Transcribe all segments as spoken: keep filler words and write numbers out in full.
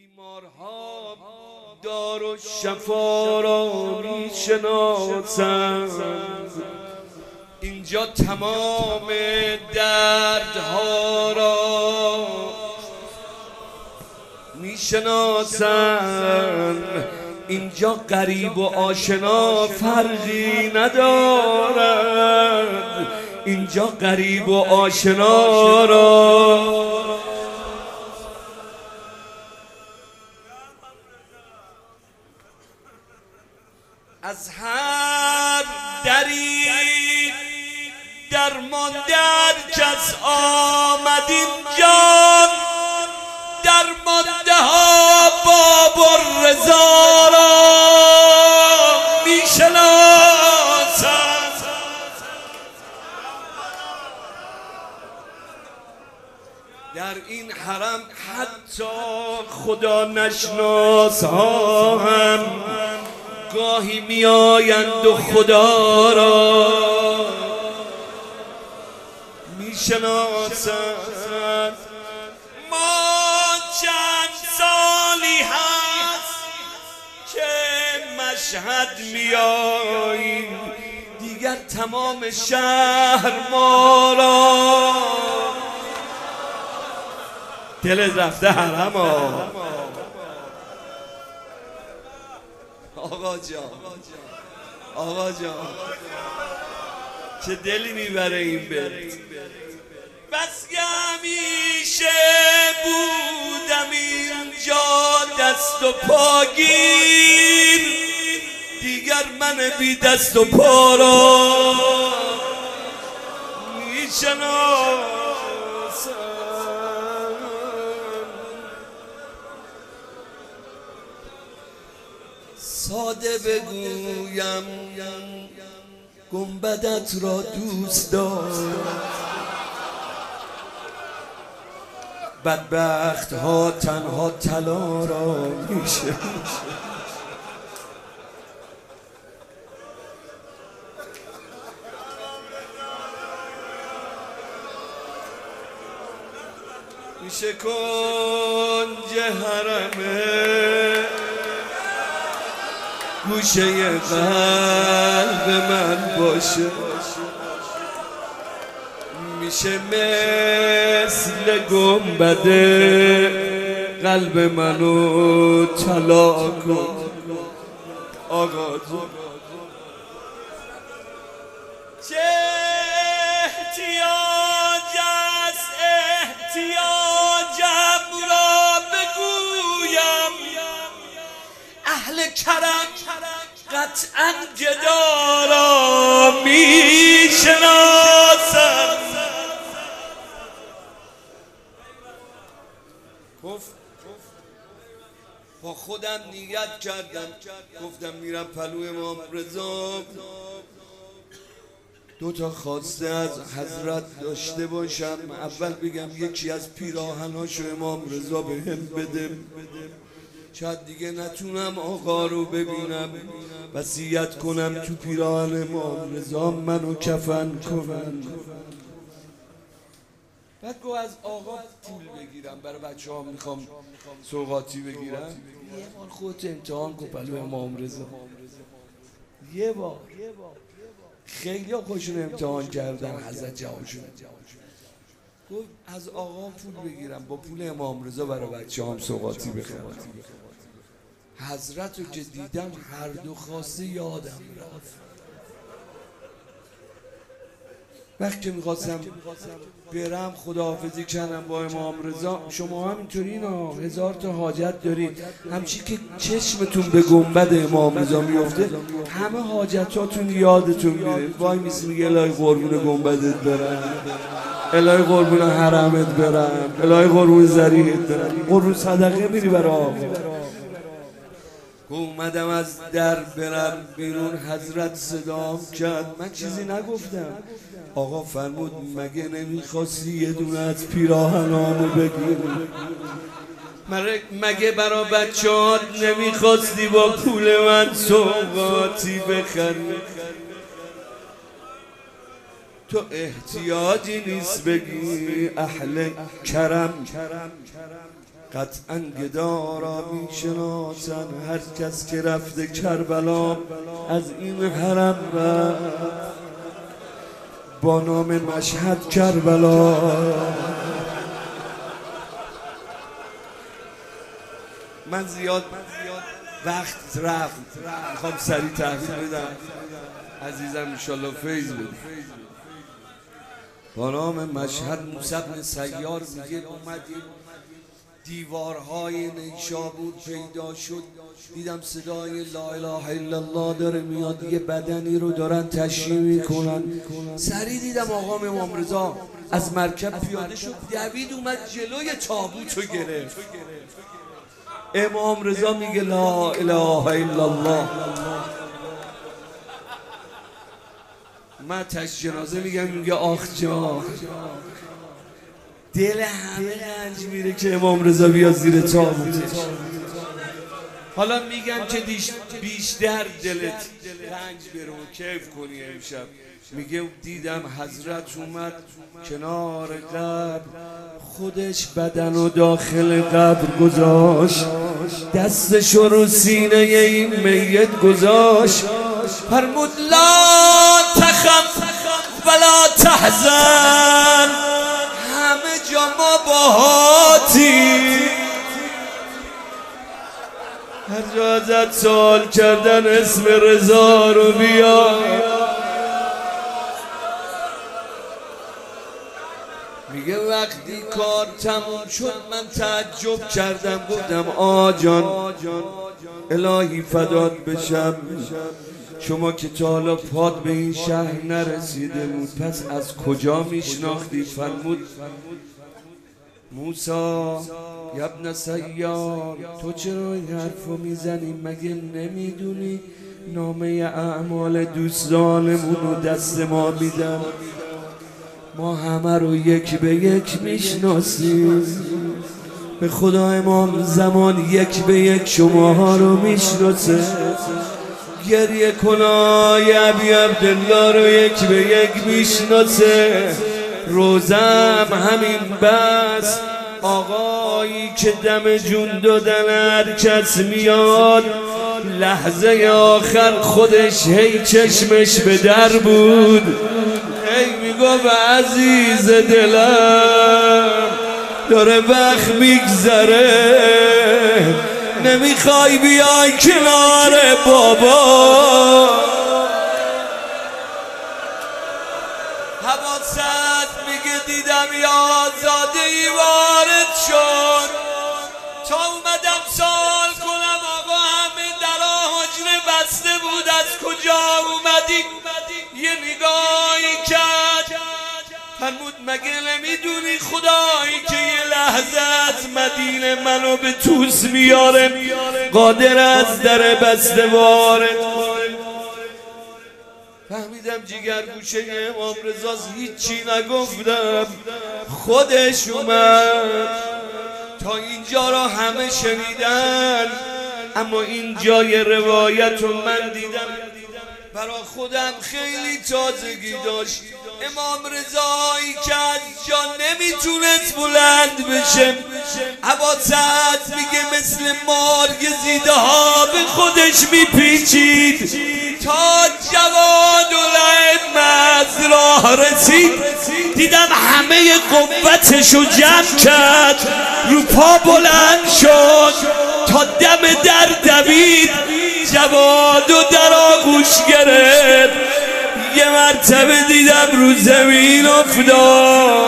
بیمارها دار و شفا را میشناسند، اینجا تمام دردها را میشناسند، اینجا غریب و آشنا فرقی ندارد، اینجا غریب و آشنا را از هر دری درمانده هر کس آمد اینجا، درمانده ها باب الرضا را میشناسند. در این حرم حتی خدا نشناس ها هم گاهی می آیند و خدا را می شناسند. ما چند سالی هست که مشهد می آییم، دیگر تمام شهر ما را دل رفته حرم ها. آقا جان آقا جان چه دلی میبره این بیت. بس که همیشه بودم اینجا دست و پاگیر، دیگر من بی دست و پا را میشناسم. ساده بگویم گنبدت را دوست دارم، بدبخت ها تنها طلا را میشه. میشه کنج حرمه گوشه قلب من باشه، میشه مثل گنبده قلب منو طلا کن. آقا چه احتیاج است احتیاجم را بگویم، اهل کرم قطعا گدا را میشناسم. با خودم نیت کردم، گفتم میرم پلو امام رضا، دو تا خواسته از حضرت داشته باشم. اول بگم یکی از پیراهناشو امام رضا بهم بده، شاید دیگه نتونم آقا رو ببینم، وصیت کنم تو پیراهن امام رضا منو کفن کنن. بعد گو از آقا پول بگیرم، برای بچه ها میخوام سوغاتی بگیرم. یه بار خودت امتحان کن پلو امام رضا، یه بار. خیلی ها خوشون امتحان کردن حضرت جوابشون. گفت از آقا پول بگیرم، با پول امام رضا برای بچه هم سوغاتی بخرم. حضرت رو که دیدم هر دو خواسته یادم رفت. وقتی که میخواستم برم خداحافظی کردم با امام رضا. شما هم اینطوری نا هزار تا حاجت دارید، همچی که چشمتون به گنبد امام رضا میفته همه حاجتاتون یادتون میره. وای میسی میگه الهی قربون گنبدت برم، الهی قربون حرمت برم، الهی قربون ذریحت برم. قربون صدقه میری برای آقا. اومدم از در برم بیرون، حضرت صدام کرد، من چیزی نگفتم. آقا فرمود مگه نمیخواستی یه دونه از پیراهنامو بگیری؟ مگه برا بچه‌هات نمیخواستی با پول من سوغاتی بخری؟ تو احتیاجی نیست بگی اهل کرم قطعا گدا را می شناسن هر کس که رفته کربلا از این حرم رفت با نام مشهد کربلا. من زیاد وقت رفت میخوام سریع تحویل بدم عزیزم انشالله فیض بدیم. با نام مشهد موسی بن سیار میگه اومدیم دیوارهای نیشابور پیدا شد، دیدم صدای لا اله الا الله داره میاد، یه بدنی رو دارن تشییع میکنن. سریع دیدم آقا امام رضا از مرکب پیاده شد، دوید اومد جلوی تابوت رو گرفت. امام رضا میگه لا اله الا الله. من تش جنازه میگم میگه آخ جان، دل همه رنج میره که امام رضا بیاد زیر تابوتش. حالا میگم که بیشتر دلت رنج بره و کیف کنی امشب. میگه دیدم حضرت اومد کنار قبر، خودش بدن و داخل قبر گذاشت، دستشو رو سینه این میت گذاشت، فرمود لا تخف ولا تحزن، همه جا ما باهاتی. هر جا ازت سوال کردن اسم رضا رو بیار. میگه وقتی کار تموم شد من تعجب کردم، گفتم آجان الهی فدات بشم، شما که تا حالا پات به این شهر نرسیده بود پس از کجا میشناختی؟ فرمود موسا ابن سیار تو چرا این حرفو میزنی؟ مگه نمیدونی نامه اعمال دوستانمون رو دست ما میدن؟ ما همه رو یک به یک میشناسیم، به خدا امام زمان یک به یک شماها رو میشناسه. گریه کنای ابی عبدالله رو یک به یک میشناسه. روزم همین بس آقایی که دم جون دادن هر کس میاد لحظه آخر خودش هی چشمش به در بود، هی میگفت عزیز دلم داره وقت میگذره، نمیخوای بیای کنار بابا. حواست میگه دیدم یا زاده ای وارد شد، تا اومدم سوال کنم آقا همه درا حجره بسته بود از کجا اومدی؟ یه نگاهی کرد فرمود مگه نمیدونی خدایی که یه لحظه از مدینه منو به توس میاره، قادر از در بسته وارد کنه. فهمیدم جگر گوشه امام رضا هیچی نگفتم، خودش اومد. تا اینجا را همه شنیدن اما این جای روایت رو من دیدم برا خودم خیلی تازگی داشت. امام رضایی که از جا نمیتونست بلند بشه، حواست میگه مثل مارگ زیده ها به خودش میپیچید تا جواد و لعب از راه رسید. دیدم همه قوتشو جمع کرد، رو پا بلند شد تا دم در دوید، جواد و در آغوش گرفت. یه مرتبه دیدم رو زمین افتاد.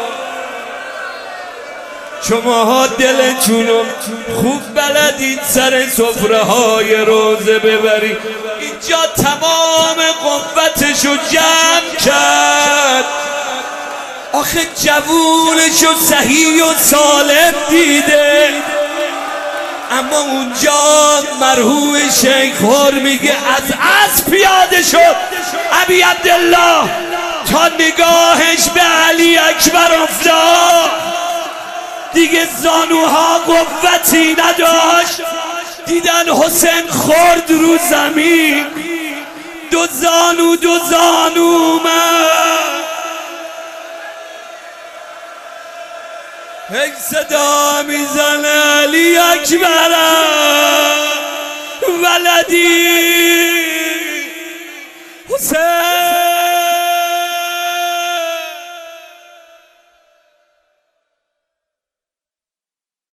شماها دلتونو خوب بلدید سر سفره های روزه ببرید. اینجا تمام قوتشو جمع کرد، آخه جوونشو صحیح و سالم دیده. اما اونجا مرحوم شیخ هر میگه از اسب پیاده شد ابی عبدالله تا نگاهش به علی اکبر افتاد، دیگه زانوها قوتی نداشت. دیدن حسین خورد رو زمین، دو زانو دو زانو من هی صدا میزنه علی اکبر ولدی حسین